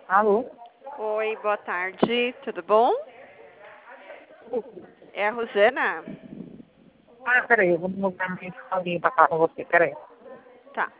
Alô? Oi, boa tarde, tudo bom? É a Rosana? Ah, peraí, eu vou mudar minha alguém pra falar com você, peraí. Tá.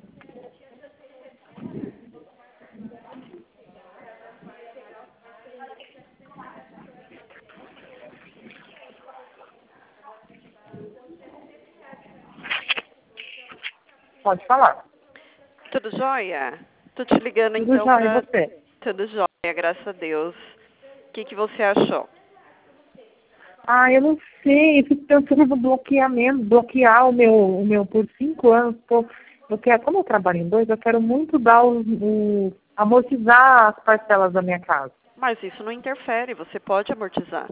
Pode falar. Tudo jóia? Tô te ligando Tudo então já, e pra... você? Tudo jóia, graças a Deus. O que você achou? Ah, eu não sei, eu fico pensando no bloqueamento, bloquear o meu por 5 anos. Eu quero, como eu trabalho em dois, eu quero muito dar amortizar as parcelas da minha casa. Mas isso não interfere, você pode amortizar.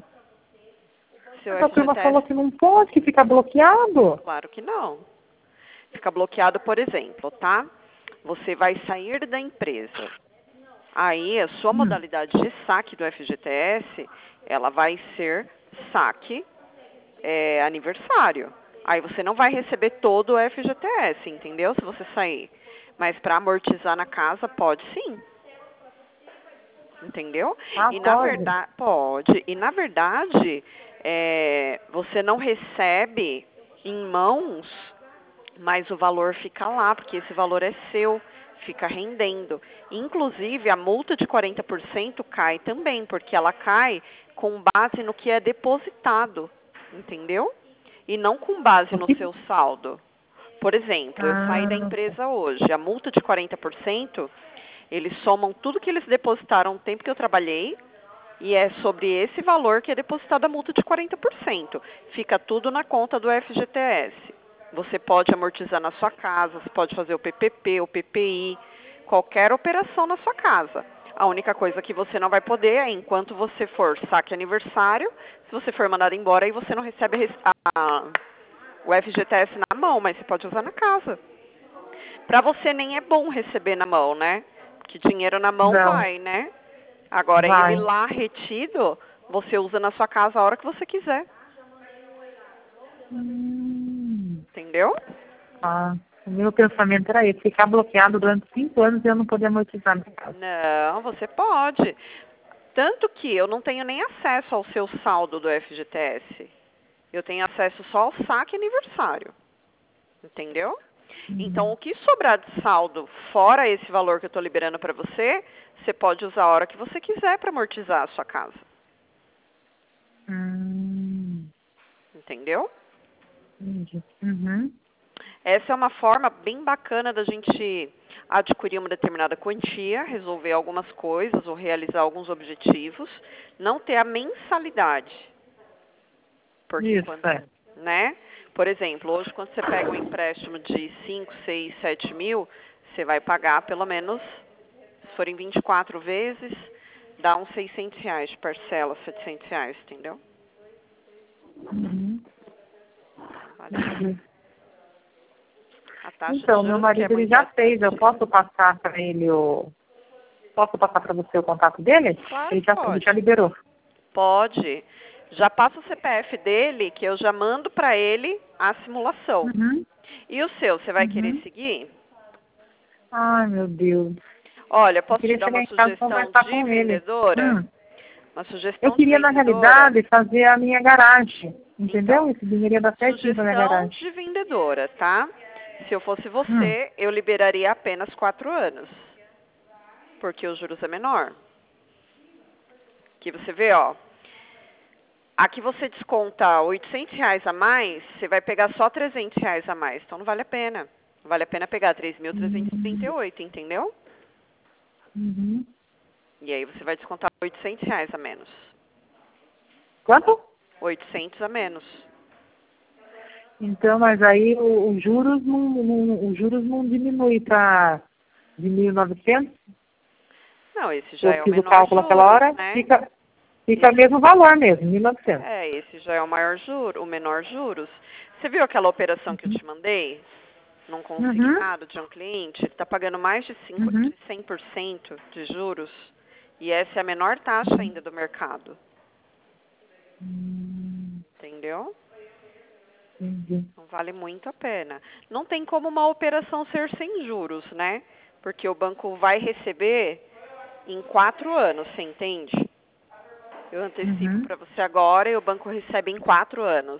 Seu Mas a turma falou FGTS, que não pode, que fica bloqueado. claro que não. Fica bloqueado, por exemplo, tá? Você vai sair da empresa. Aí, a sua Hum. modalidade de saque do FGTS, ela vai ser saque aniversário. Aí você não vai receber todo o FGTS, entendeu? Se você sair. Mas para amortizar na casa, pode sim. Entendeu? Ah, E na pode. verdade, pode. E na verdade, você não recebe em mãos, mas o valor fica lá, porque esse valor é seu, fica rendendo. Inclusive, a multa de 40% cai também, porque ela cai com base no que é depositado, entendeu? E não com base O no que... seu saldo. Por exemplo, eu saí da Ah, empresa hoje, a multa de 40%, eles somam tudo que eles depositaram no tempo que eu trabalhei, e é sobre esse valor que é depositada a multa de 40%. Fica tudo na conta do FGTS. Você pode amortizar na sua casa, você pode fazer o PPP, o PPI, qualquer operação na sua casa. A única coisa que você não vai poder é, enquanto você for saque aniversário, se você for mandado embora, aí você não recebe o FGTS na mão, mas você pode usar na casa. Para você nem é bom receber na mão, né? Porque dinheiro na mão não, vai, né? Agora, ele vai. lá retido, você usa na sua casa a hora que você quiser. Hum. Entendeu? Ah, o meu pensamento era esse, ficar bloqueado durante 5 anos e eu não poder amortizar minha casa. Não, você pode. Tanto que eu não tenho nem acesso ao seu saldo do FGTS. Eu tenho acesso só ao saque aniversário. Entendeu? Então, o que sobrar de saldo, fora esse valor que eu estou liberando para você, você pode usar a hora que você quiser para amortizar a sua casa. Hum, Entendeu? entendi. Uhum. Essa é uma forma bem bacana da gente adquirir uma determinada quantia, resolver algumas coisas ou realizar alguns objetivos, não ter a mensalidade. Porque Isso, quando, é. né? Por exemplo, hoje quando você pega um empréstimo de 5, 6, 7 mil, você vai pagar pelo menos, se forem 24 vezes, dá uns R$ 600 de parcela, R$ 700, entendeu? Uhum. Vale a pena. A taxa de Então, meu juros que é marido ele muito já fez, eu atrativa. posso passar para ele Posso passar para você o contato dele? Claro Ele que já pode. liberou. Pode. Já passa o CPF dele, que eu já mando para ele a simulação. Uhum. E o seu, você vai querer Uhum. seguir? Ai, meu Deus. Olha, Eu posso te queria dar chegar uma em casa e sugestão conversar de com ele. vendedora? Hum. Uma Eu sugestão de queria, na vendedora? realidade, fazer a minha garagem. Entendeu? Então, Esse dinheiro ia dar certinho para minha sugestão garagem. de vendedora, tá? Se eu fosse Hum. você, eu liberaria apenas 4 anos, porque os juros é menor. Que você vê, ó, aqui você desconta R$ 800 a mais, você vai pegar só R$ 300 a mais. Então não vale a pena. Vale a pena pegar 3.338, entendeu? Uhum. E aí você vai descontar R$ 800 a menos. Quanto? 800 a menos. Então, mas aí os juros não diminui para de 1.900. Não, esse já Eu é o fiz o menor cálculo aquela juros, hora, né? fica o Esse, mesmo valor mesmo, 1.900. esse já é o maior juro, o menor juros. Você viu aquela operação que eu Uhum. te mandei? Num Uhum. consignado de um cliente? Ele está pagando mais de Uhum. 100% de juros. E essa é a menor taxa ainda do mercado. Entendeu? Entendi. Não vale muito a pena. Não tem como uma operação ser sem juros, né? Porque o banco vai receber em 4 anos, você entende? Eu antecipo Uhum. para você agora e o banco recebe em 4 anos.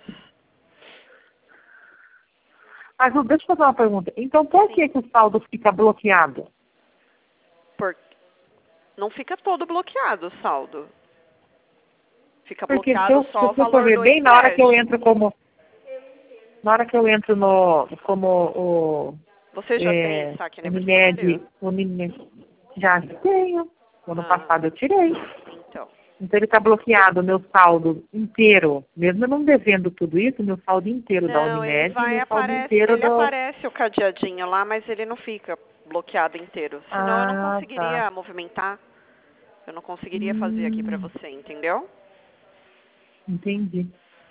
Mas deixa eu fazer uma pergunta. Então, por que o saldo fica bloqueado? Não fica todo bloqueado o saldo. Fica Porque se bloqueado eu, só o se eu for valor ver do bem na hora que eu empréstimo. entro na hora que eu entro no, como o Você já tem saque Unimed, aniversário? já tenho. O ano passado eu tirei. Então. Então ele está bloqueado, o meu saldo inteiro. Mesmo eu não devendo tudo isso, meu saldo inteiro da Não, ele Unimed e vai, meu saldo aparece, inteiro ele do... aparece o cadeadinho lá, mas ele não fica bloqueado inteiro. Senão eu não Ah, tá. conseguiria movimentar. Eu não conseguiria fazer aqui pra Hum, você, entendeu? entendi.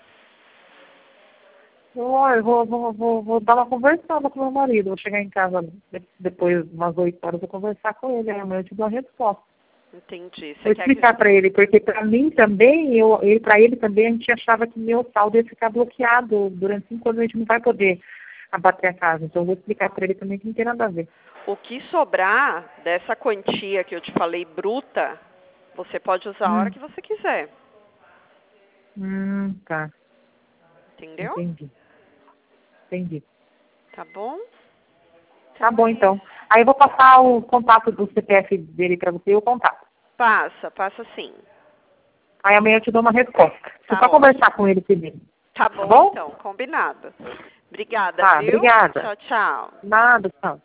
Eu vou dar uma conversada com meu marido. Vou chegar em casa depois, umas 8 horas, vou conversar com ele. Aí amanhã eu te dou a resposta. Entendi. Vou Você quer que... explicar para ele, porque para mim também, para ele também, a gente achava que meu saldo ia ficar bloqueado. Durante 5 anos a gente não vai poder abater a casa. Então eu vou explicar para ele também que não tem nada a ver. O que sobrar dessa quantia que eu te falei bruta, você pode usar a hora que você quiser. Tá. Entendeu? Entendi. Tá bom? Tá Então bom, é então. isso. Aí eu vou passar o contato do CPF dele para você e o contato. Passa sim. Aí amanhã eu te dou uma resposta. Deixa eu Tá só ótimo. conversar com ele primeiro. Tá Tá bom bom? então, combinado. Obrigada, Tá, viu? obrigada. Tchau, tchau. Nada, tchau.